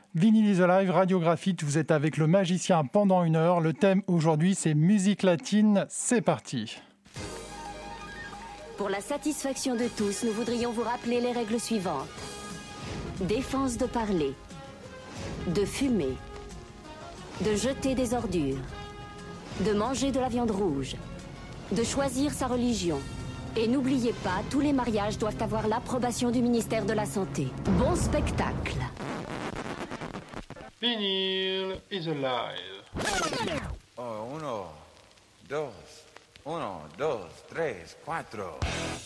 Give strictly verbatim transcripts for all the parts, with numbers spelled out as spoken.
Vinyl is Alive, Radio Graphite, vous êtes avec le magicien pendant une heure. Le thème aujourd'hui, c'est musique latine. C'est parti. Pour la satisfaction de tous, nous voudrions vous rappeler les règles suivantes. Défense de parler, de fumer, de jeter des ordures, de manger de la viande rouge, de choisir sa religion. Et n'oubliez pas, tous les mariages doivent avoir l'approbation du ministère de la Santé. Bon spectacle. Vinyl is alive. Oh, uno, dos, uno, dos, tres, cuatro.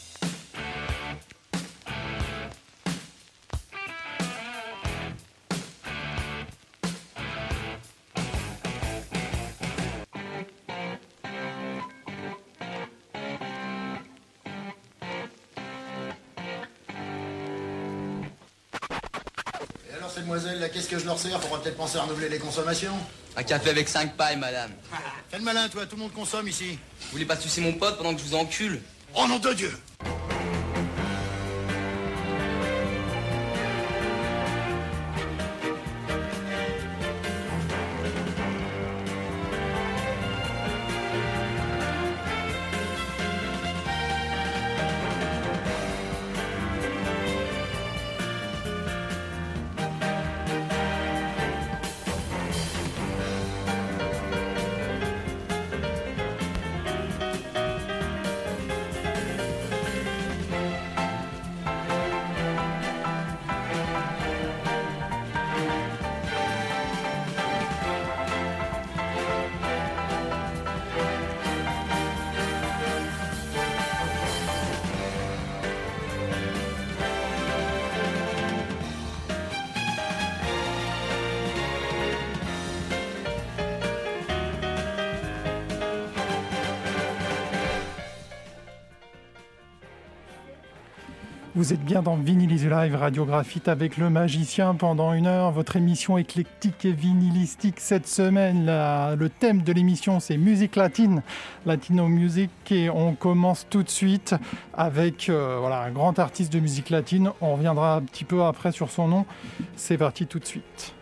Mademoiselle, là, qu'est-ce que je leur sers? Faudra peut-être penser à renouveler les consommations. Un café avec cinq pailles, madame. Fais le malin, toi, tout le monde consomme ici. Vous voulez pas sucer mon pote pendant que je vous encule? Oh nom de Dieu! Vous êtes bien dans Vinyl is Alive, Radio Graphite avec le magicien pendant une heure. Votre émission éclectique et vinylistique cette semaine. La, le thème de l'émission, c'est musique latine, Latino Music. Et on commence tout de suite avec euh, voilà, un grand artiste de musique latine. On reviendra un petit peu après sur son nom. C'est parti tout de suite.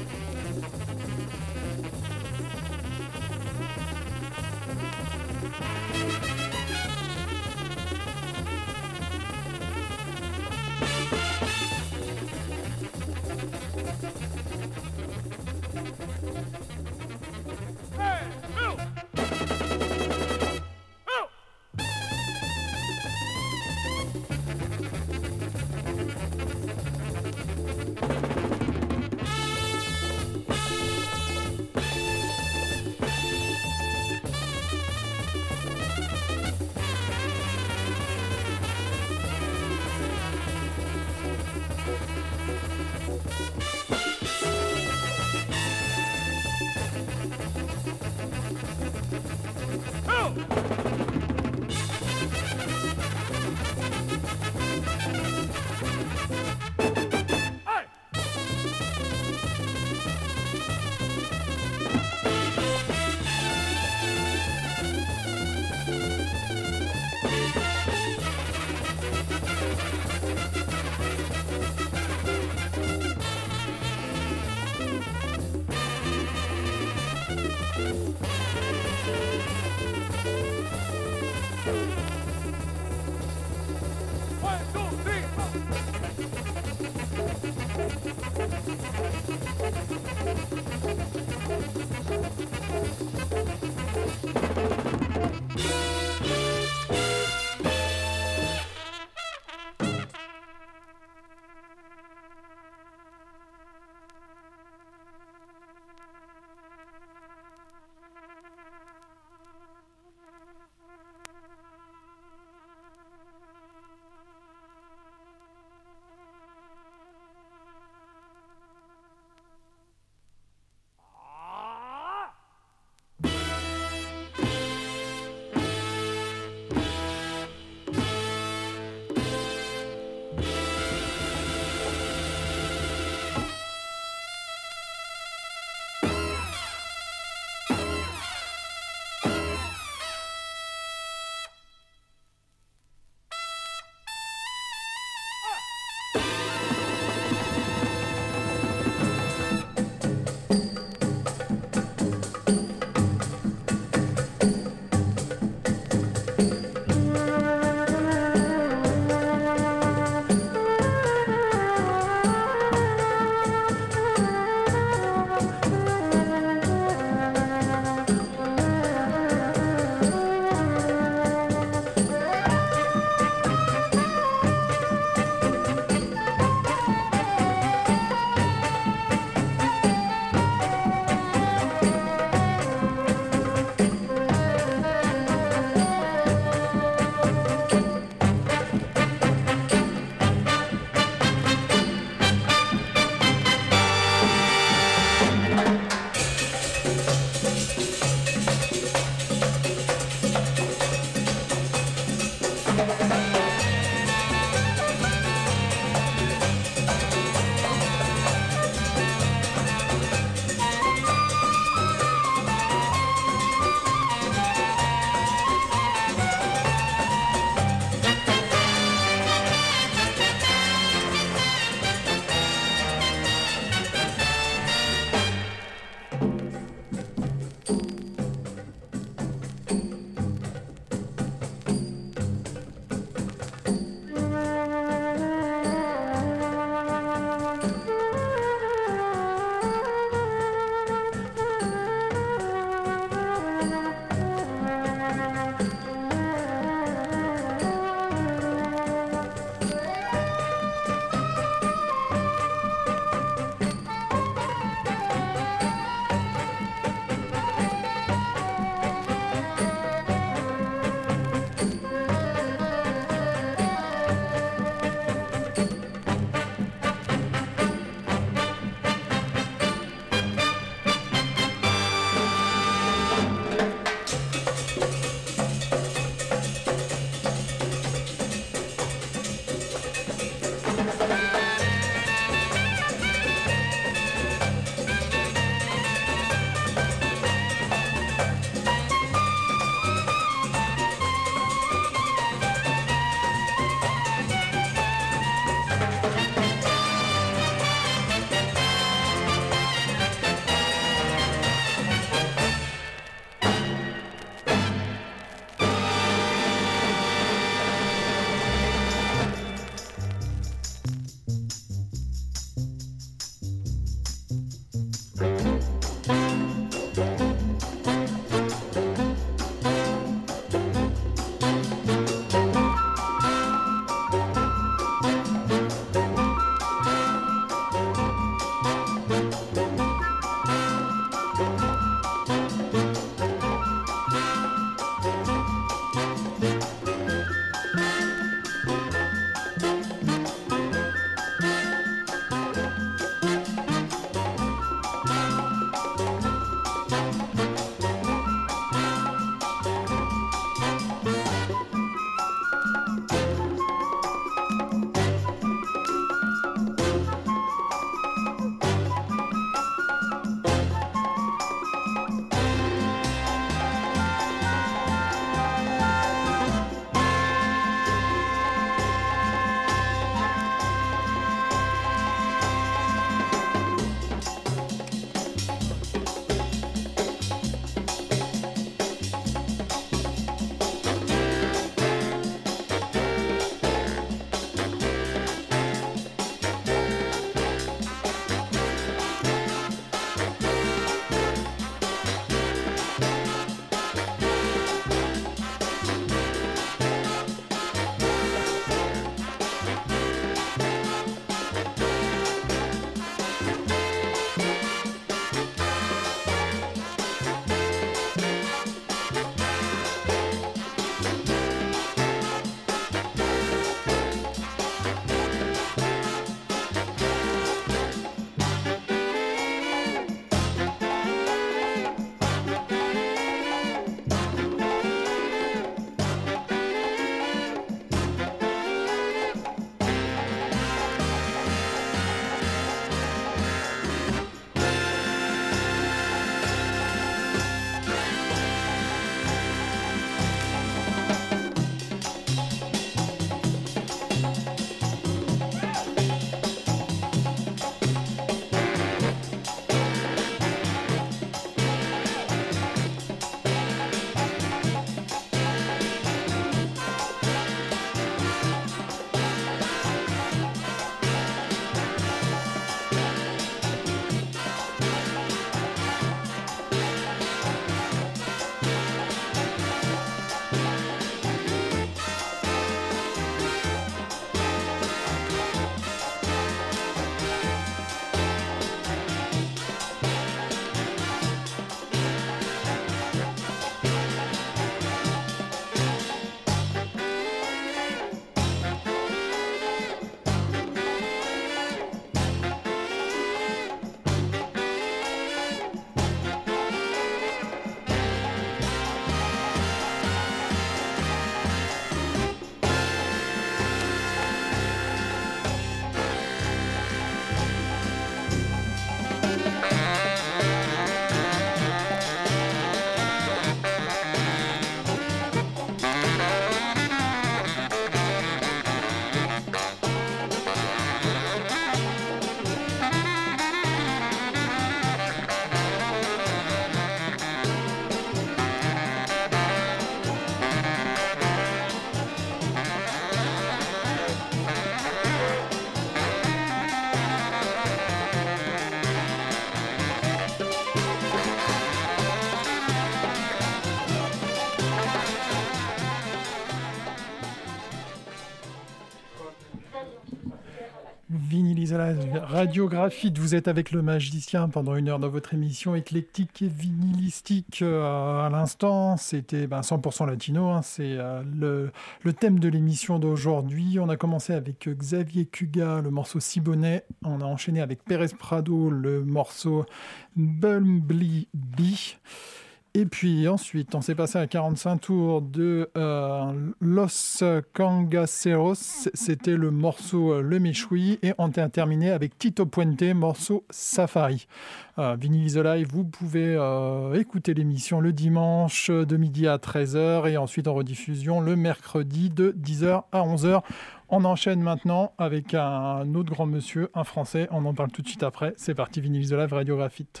Vinyl is Alive, radiographie. Vous êtes avec le magicien pendant une heure dans votre émission éclectique et vinylistique. Euh, à l'instant, c'était ben, cent pour cent latino. Hein, c'est euh, le, le thème de l'émission d'aujourd'hui. On a commencé avec Xavier Cugat, le morceau Siboney. On a enchaîné avec Pérez Prado, le morceau Bumblebee. Et puis ensuite, on s'est passé à quarante-cinq tours de euh, Los Cangaceros. C'était le morceau euh, Le Méchoui. Et on a terminé avec Tito Puente, morceau Safari. Euh, Vinyl is Alive, vous pouvez euh, écouter l'émission le dimanche de midi à treize heures et ensuite en rediffusion le mercredi de dix heures à onze heures. On enchaîne maintenant avec un autre grand monsieur, un Français. On en parle tout de suite après. C'est parti, Vinyl is Alive, radiographite.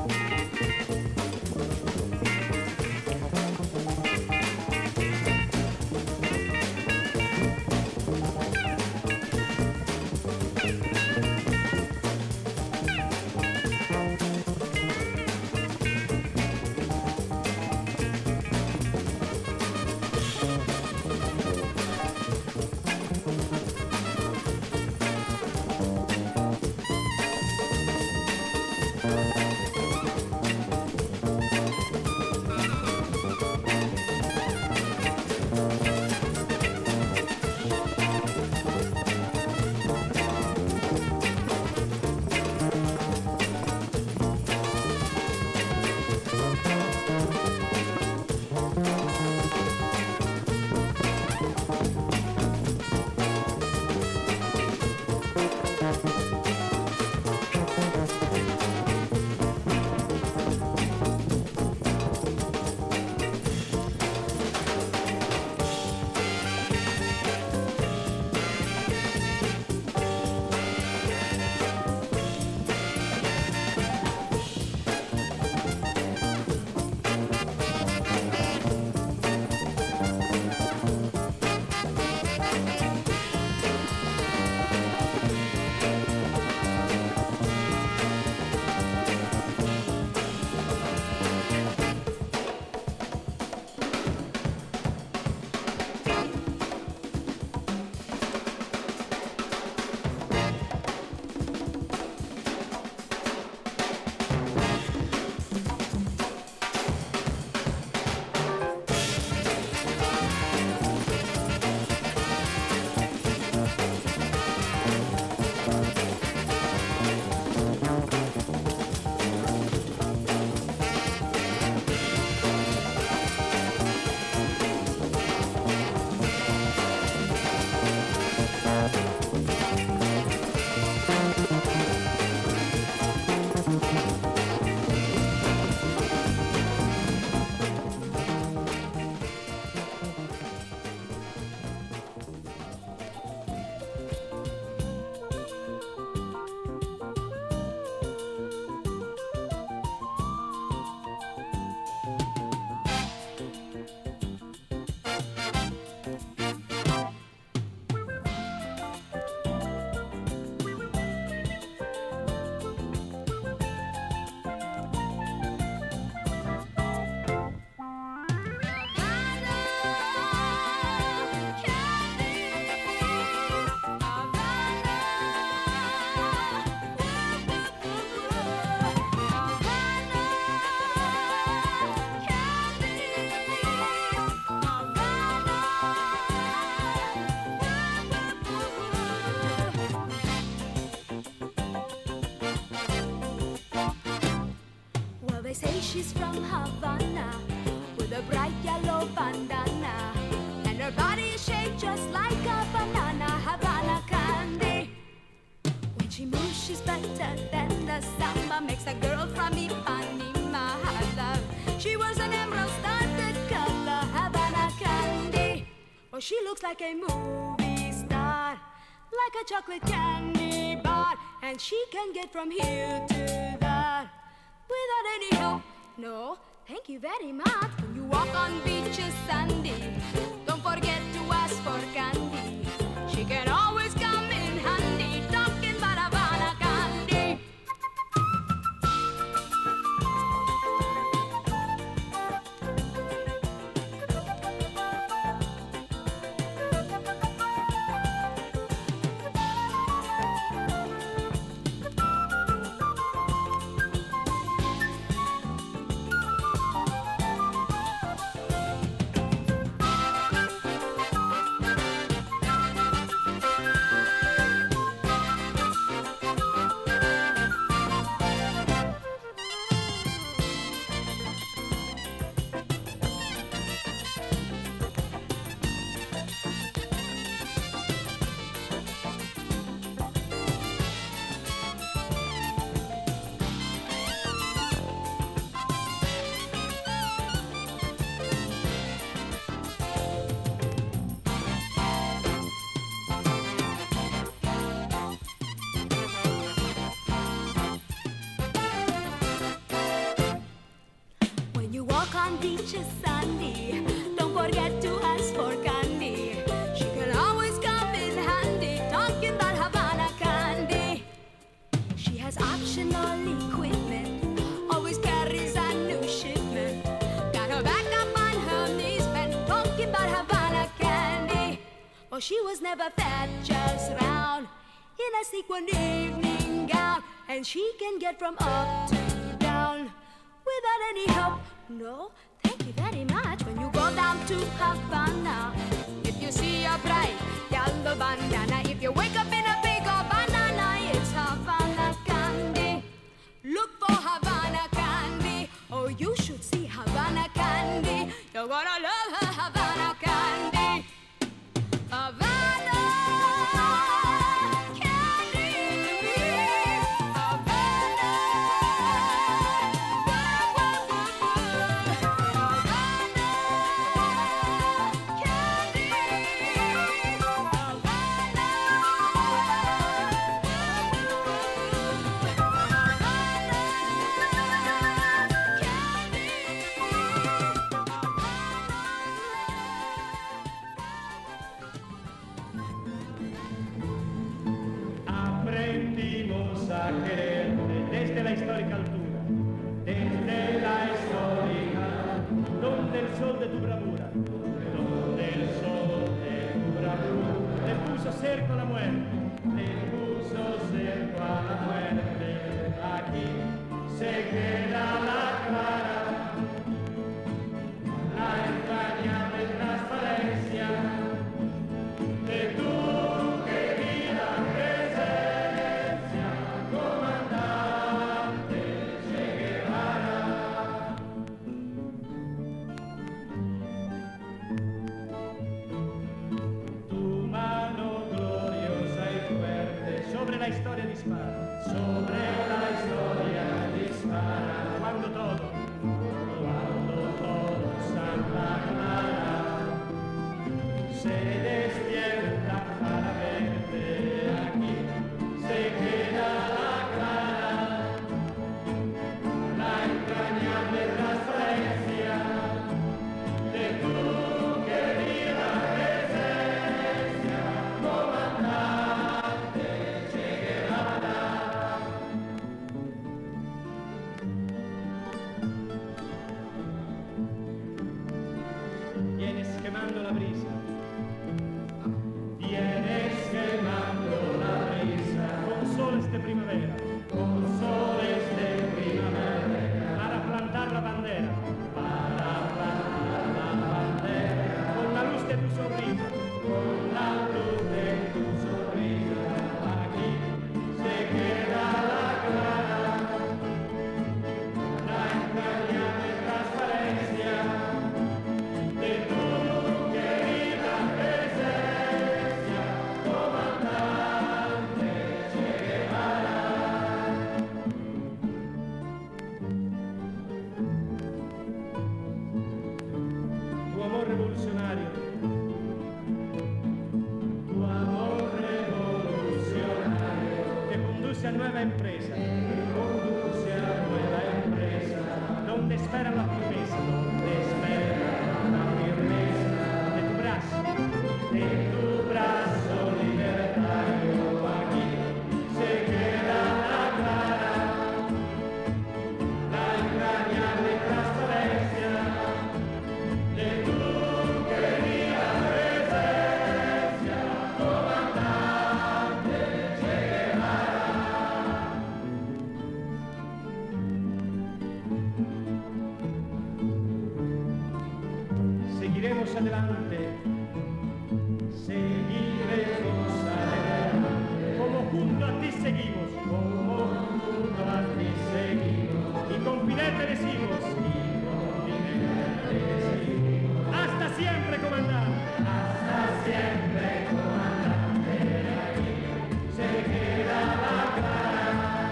She's from Havana with a bright yellow bandana, and her body is shaped just like a banana, Havana candy. When she moves, she's better than the samba, makes a girl from Ipanema have love. She was an emerald-studded color, Havana candy. Oh, she looks like a movie star, like a chocolate candy bar, and she can get from here to there without any help. No, thank you very much. When you walk on beaches sandy, don't forget to ask for candy. She can always come in handy, talking about Havana candy. delicious Sandy. Don't forget to ask for candy. She can always come in handy. Talking about Havana candy. She has optional equipment. Always carries a new shipment. Got her back up on her knees and talking about Havana candy. Oh, she was never fat, just round in a sequin evening gown. And she can get from up to down without any help. No, thank you very much. When you go down to Havana, if you see a bright yellow bandana, if you wake up in a big old banana, it's Havana candy. Look for Havana candy. Oh, you should see Havana candy. You're gonna love her Havana candy. Havana candy. Havana. Whoa, whoa, whoa, whoa. Havana candy. Aprendimos a quererte desde la histórica altura, desde la histórica, donde el sol de tu bravura, donde el sol de tu bravura le puso cerco a la muerte, le puso cerco a la muerte. Aquí se queda la clara, la entrañable transparencia de tu querida presencia, comandante Che Guevara. Tu mano gloriosa y fuerte sobre la historia dispara, sobre la historia dispara. Cuando todo, cuando todo Santa Clara se despierta para verte, aquí se queda la clara, la entrañable transparencia de tu querida presencia, comandante Che Guevara. Vienes quemando la brisa, vienes quemando la brisa, con soles de primavera, con soles de primavera, para plantar la bandera, para plantar la bandera, con la luz de tu sonrisa, con la luz de tu sonrisa, aquí se queda la clara, la entrañable transparencia de tu querida presencia, comandante Che Guevara. Tu amor revolucionario, tu amor revolucionario te conduce a nueva empresa, te conduce a nueva empresa, donde espera la firmeza, donde espera la firmeza de tu brazo, de tu brazo libertario. Aquí se queda la clara, la entrañable transparencia de tu querida presencia, comandante Che Guevara. Seguiremos adelante, seguiremos adelante, como junto a ti seguimos, como junto a ti seguimos, y con Fidel te decimos, y con Fidel te decimos, hasta siempre, comandante, hasta siempre, comandante. Aquí se queda la clara,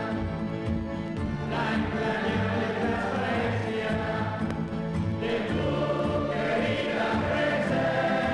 la entrañable transparencia de tu querida presencia.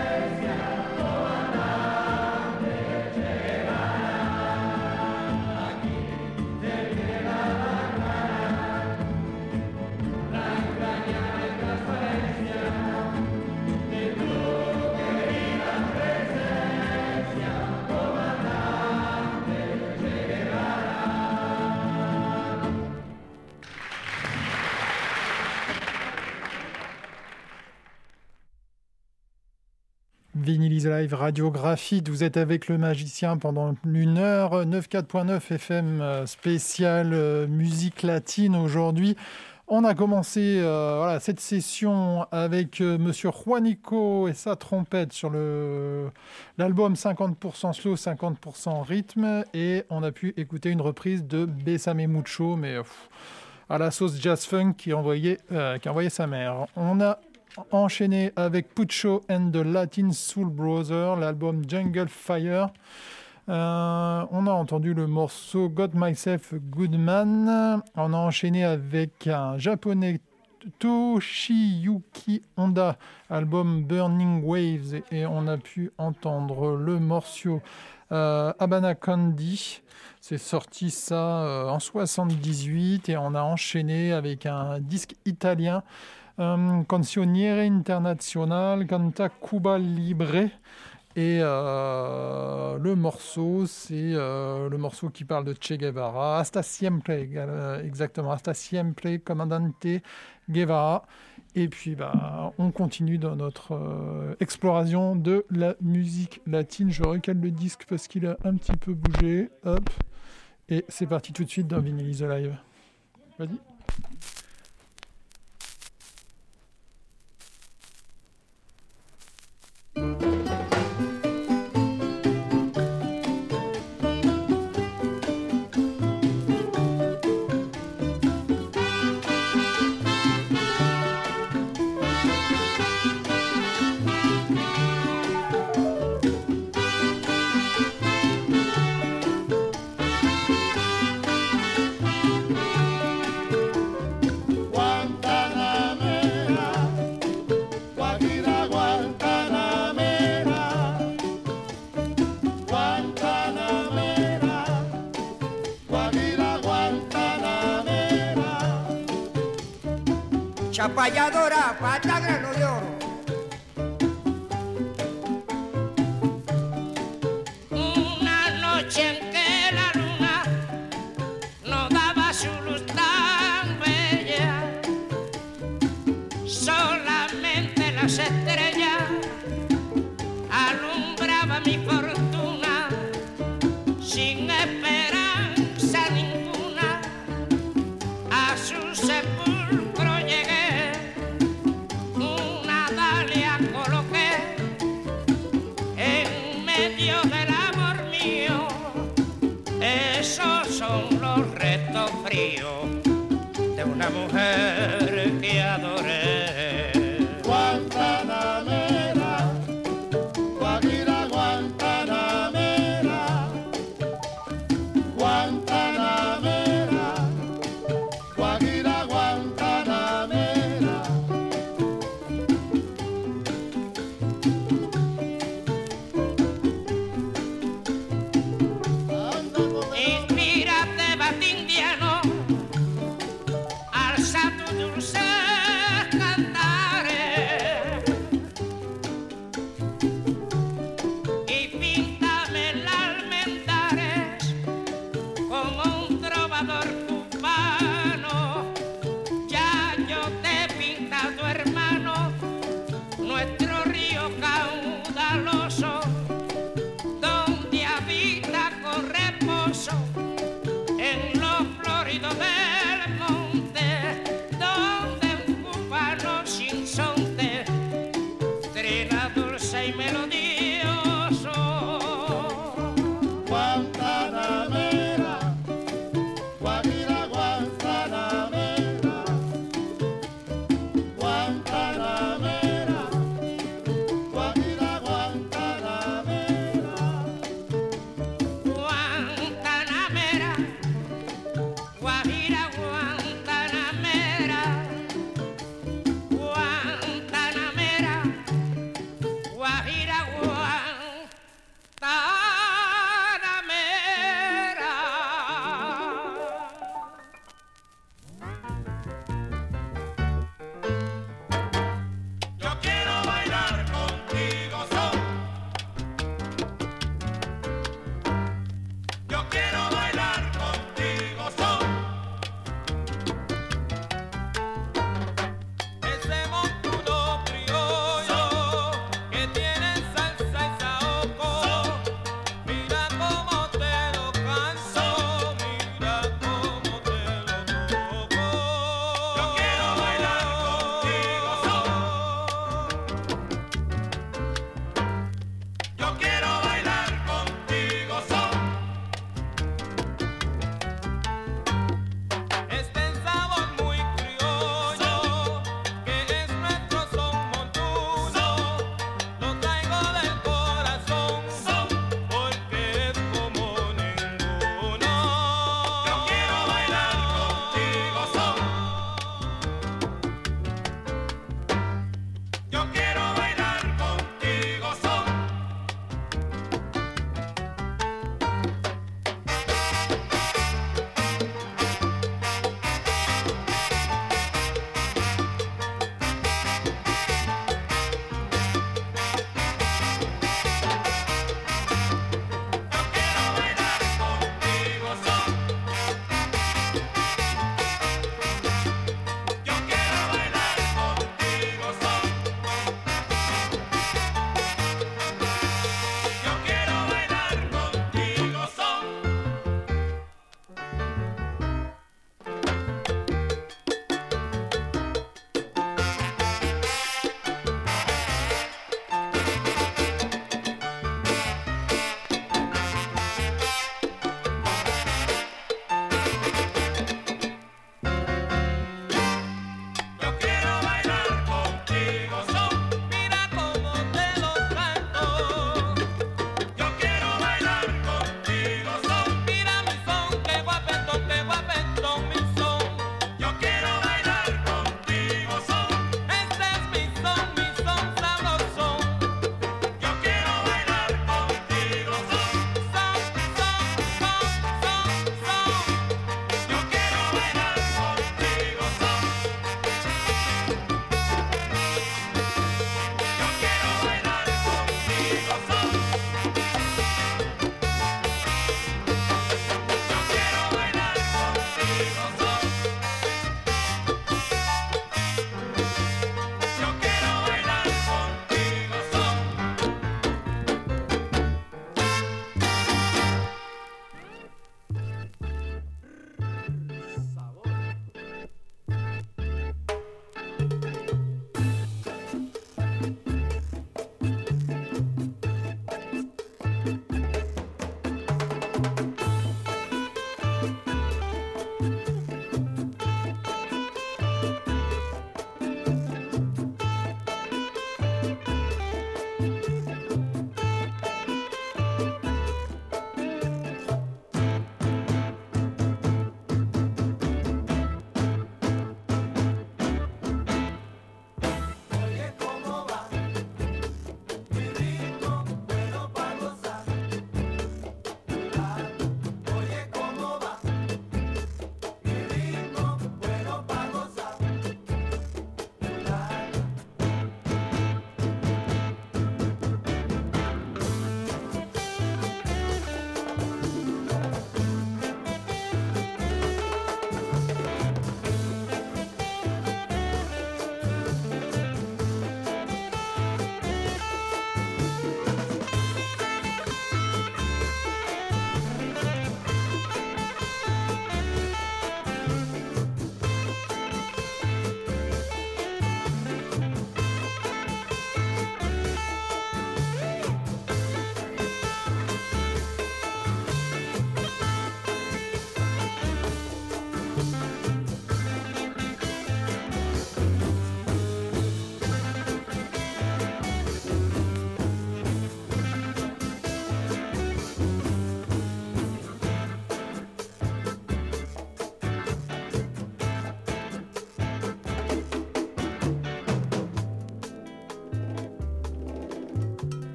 Vinyl is Live, Radio Graphite. Vous êtes avec le magicien pendant une heure. quatre-vingt-quatorze virgule neuf F M spécial euh, musique latine aujourd'hui. On a commencé euh, voilà, cette session avec euh, Monsieur Juanico et sa trompette sur le, l'album cinquante pour cent slow, cinquante pour cent rythme. Et on a pu écouter une reprise de Bésame Mucho, mais pff, à la sauce jazz funk qui envoyait, euh, qui envoyait sa mère. On a enchaîné avec Pucho and the Latin Soul Brother, l'album Jungle Fire. Euh, on a entendu le morceau Got Myself a Good Man. On a enchaîné avec un japonais, Toshiyuki Honda, album Burning Waves, et on a pu entendre le morceau euh, Habana Candy. C'est sorti ça euh, en soixante-dix-huit, et on a enchaîné avec un disque italien, Um, Canzoniere Internazionale Canta Cuba Libre, et euh, le morceau c'est euh, le morceau qui parle de Che Guevara, Hasta Siempre, euh, exactement, Hasta Siempre Comandante Guevara. Et puis bah, on continue dans notre euh, exploration de la musique latine. Je recale le disque parce qu'il a un petit peu bougé, hop, et c'est parti tout de suite dans Vinyl is Live. Vas-y. Chapalladora, pata grano de oro. Una noche en que la luna no daba su luz tan bella, solamente las estrellas alumbraba mi fortuna, sin esperanza ninguna, a su sepulcro llegué. Una dalia coloqué en medio del amor mío. Esos son los restos fríos de una mujer que adoré. Guantanamera, Guajira Guantanamera, Guantanamera, Guajira Guantanamera. Inspírate, batindiano, alza tu dulce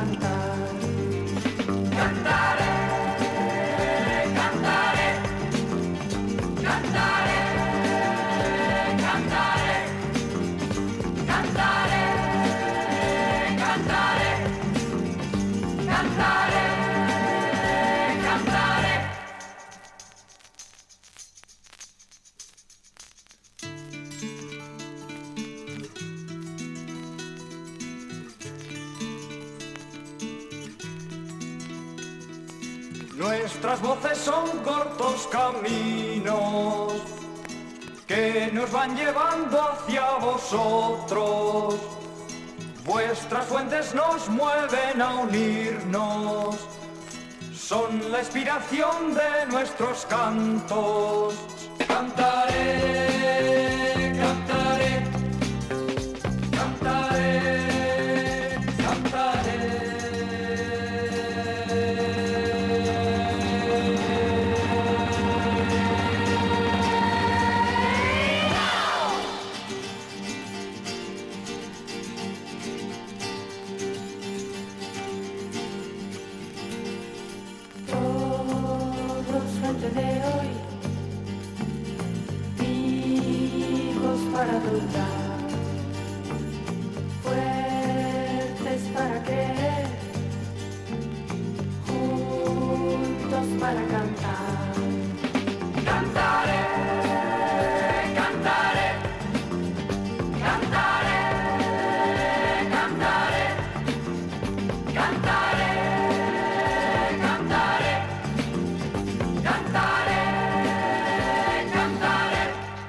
cantar. Cantare, cantare, cantare, cantare, cantare, cantare, cantare, cantare. Nuestras voces son cortos caminos que nos van llevando hacia vosotros. Vuestras fuentes nos mueven a unirnos, son la inspiración de nuestros cantos. Cantaré, cantaré, cantaré, cantaré. De hoy, hijos para luchar, fuertes para creer, juntos para cantar. Cantaré, cantaré, cantaré, cantaré, cantaré, cantaré. Cantare, cantare.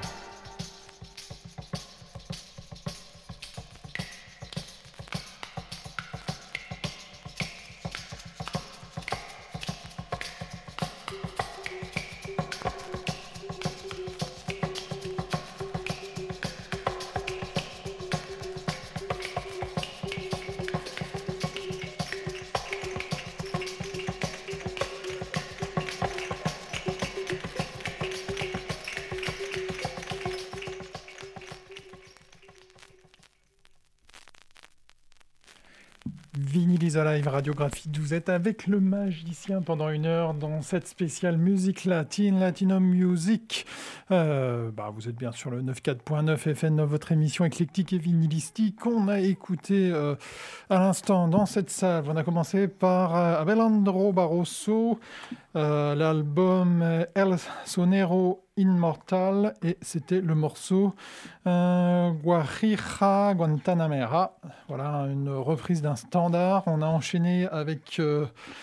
Vinyl is Alive, radiographie, vous êtes avec le magicien pendant une heure dans cette spéciale musique latine, Latino Music. Euh, bah, vous êtes bien sur le quatre-vingt-quatorze point neuf F M, votre émission éclectique et vinylistique. On a écouté euh, à l'instant dans cette salle, on a commencé par euh, Abelardo Barroso, euh, l'album El Sonero Immortal, et c'était le morceau euh, Guajira Guantanamera. Voilà, une reprise d'un standard. On a enchaîné avec euh,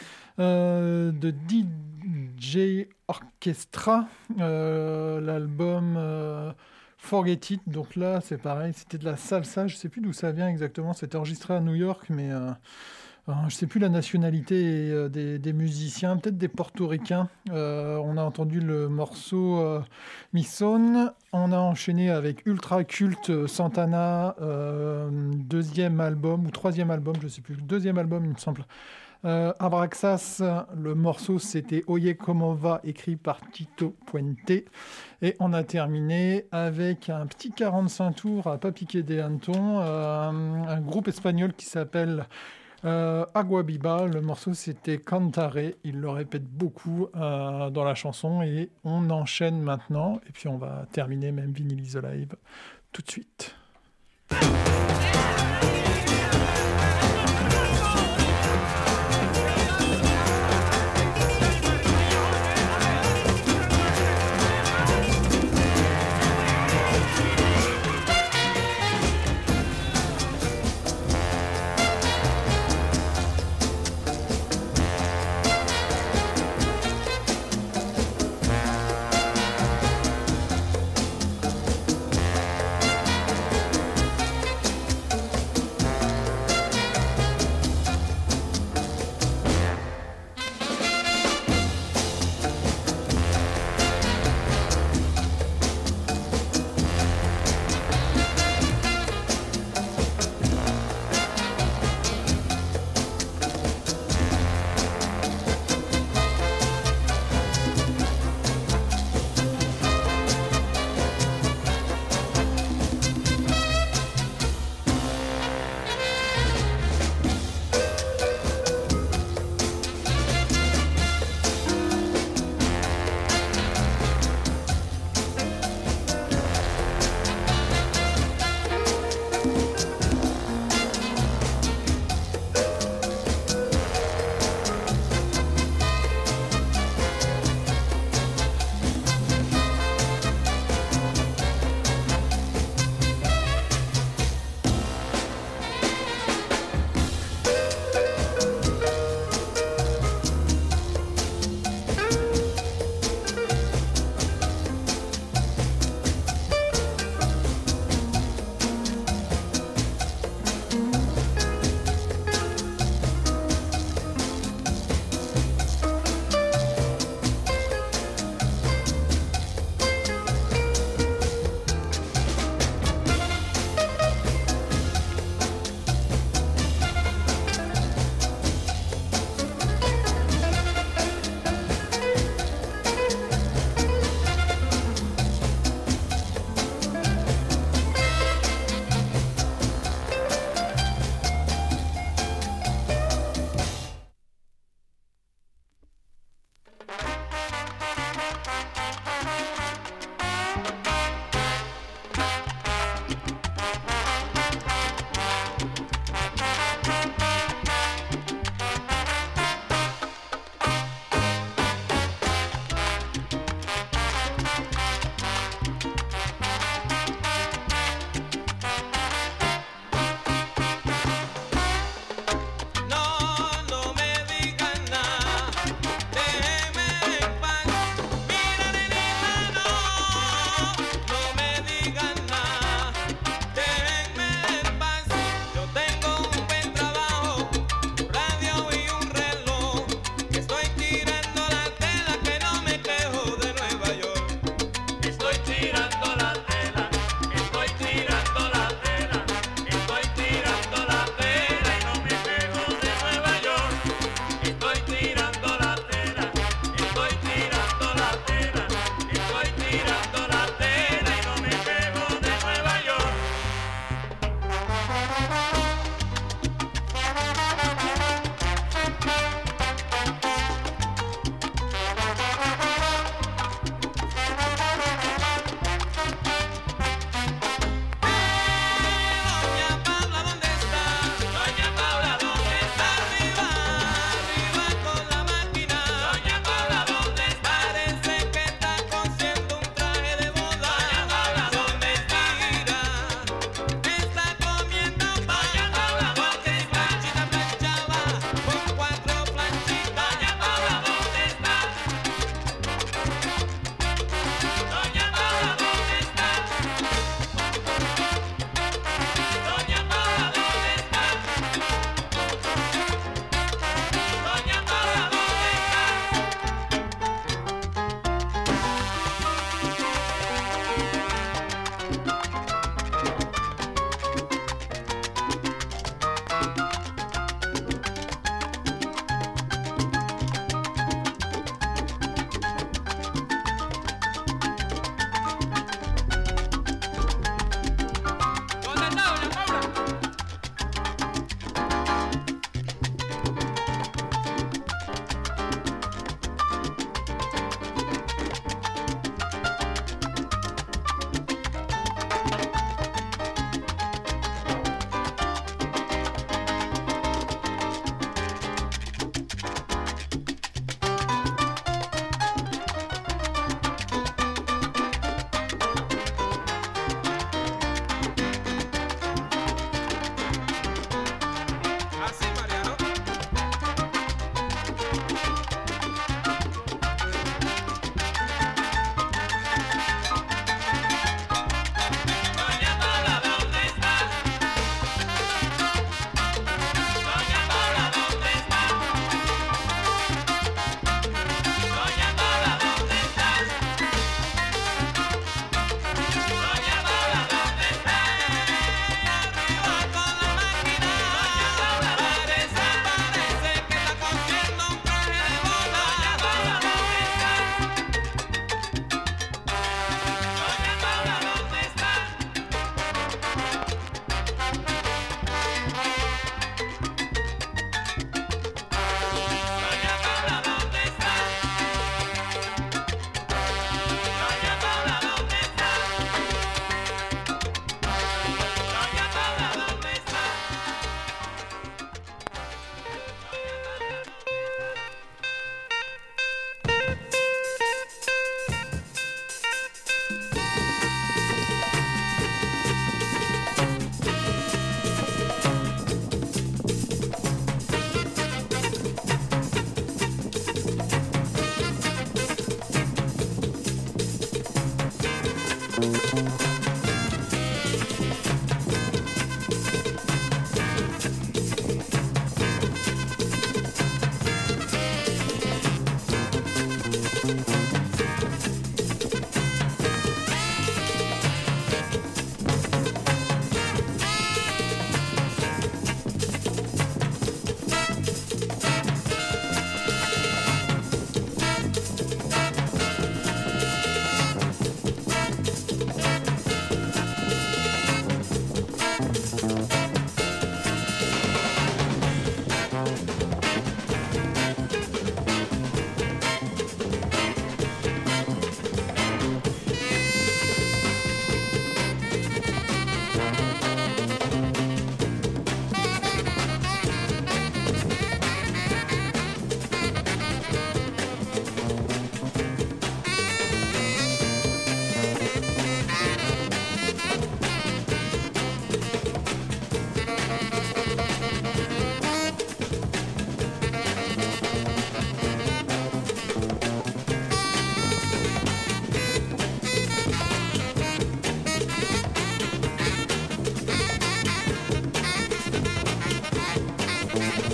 euh, de D J Orchestra, euh, l'album euh, Forget It. Donc là, c'est pareil, c'était de la salsa. Je ne sais plus d'où ça vient exactement. C'était enregistré à New York, mais euh, euh, je ne sais plus la nationalité euh, des, des musiciens, peut-être des portoricains. Euh, on a entendu le morceau euh, Misson. On a enchaîné avec Ultra Cult Santana, euh, deuxième album ou troisième album, je ne sais plus, deuxième album, il me semble. Euh, Abraxas, le morceau c'était Oye Como Va, écrit par Tito Puente. Et on a terminé avec un petit quarante-cinq tours à pas piquer des hannetons, euh, un groupe espagnol qui s'appelle euh, Agua Viva. Le morceau c'était Cantare, il le répète beaucoup euh, dans la chanson. Et on enchaîne maintenant, et puis on va terminer même Vinyl is Alive tout de suite.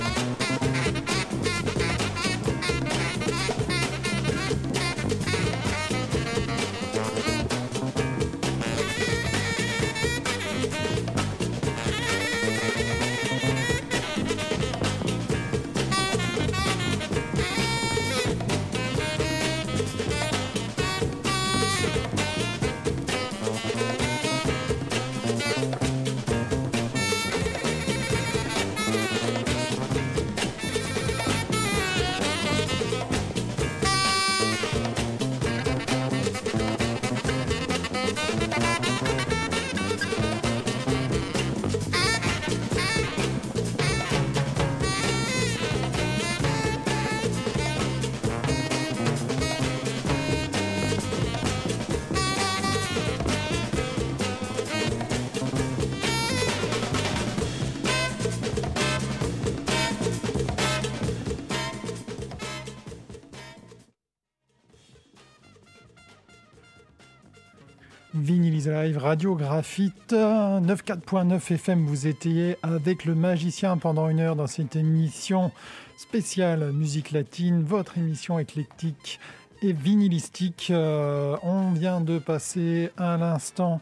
Vinyl is Live, Radio Graphite, quatre-vingt-quatorze point neuf F M, vous étiez avec le magicien pendant une heure dans cette émission spéciale musique latine, votre émission éclectique et vinylistique. Euh, on vient de passer à l'instant,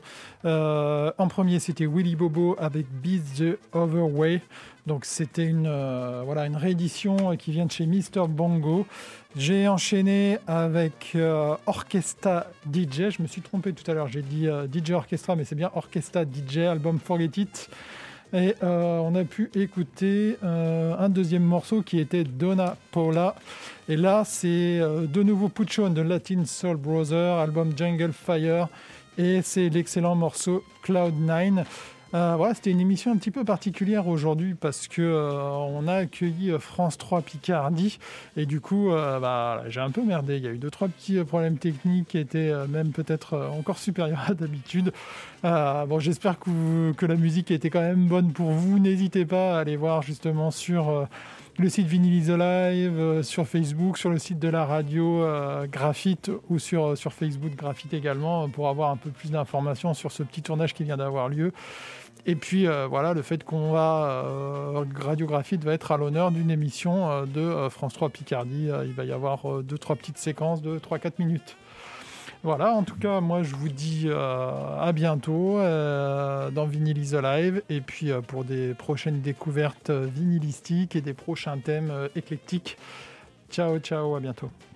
euh, en premier c'était Willy Bobo avec Beat the Other Way. Donc c'était une, euh, voilà, une réédition qui vient de chez mister Bongo. J'ai enchaîné avec euh, Orchestra D J. Je me suis trompé tout à l'heure, j'ai dit euh, D J Orchestra, mais c'est bien Orchestra D J, album Forget It. Et euh, on a pu écouter euh, un deuxième morceau qui était Donna Paula. Et là, c'est euh, de nouveau Pucho and the Latin Soul Brother, album Jungle Fire. Et c'est l'excellent morceau Cloud nine. Euh, voilà, c'était une émission un petit peu particulière aujourd'hui parce que euh, on a accueilli France trois Picardie et du coup, euh, bah, j'ai un peu merdé. Il y a eu deux trois petits problèmes techniques qui étaient euh, même peut-être euh, encore supérieurs à d'habitude. Euh, bon, j'espère que, vous, que la musique était quand même bonne pour vous. N'hésitez pas à aller voir justement sur euh, le site Vinyl is Alive, euh, sur Facebook, sur le site de la radio euh, Graphite ou sur, sur Facebook Graphite également pour avoir un peu plus d'informations sur ce petit tournage qui vient d'avoir lieu. Et puis euh, voilà, le fait qu'on va, euh, Radio Graphite va être à l'honneur d'une émission euh, de euh, France trois Picardie. Euh, il va y avoir euh, deux, trois petites séquences de trois quatre minutes. Voilà, en tout cas, moi je vous dis euh, à bientôt euh, dans Vinyl is Alive. Et puis euh, pour des prochaines découvertes vinylistiques et des prochains thèmes euh, éclectiques. Ciao, ciao, à bientôt.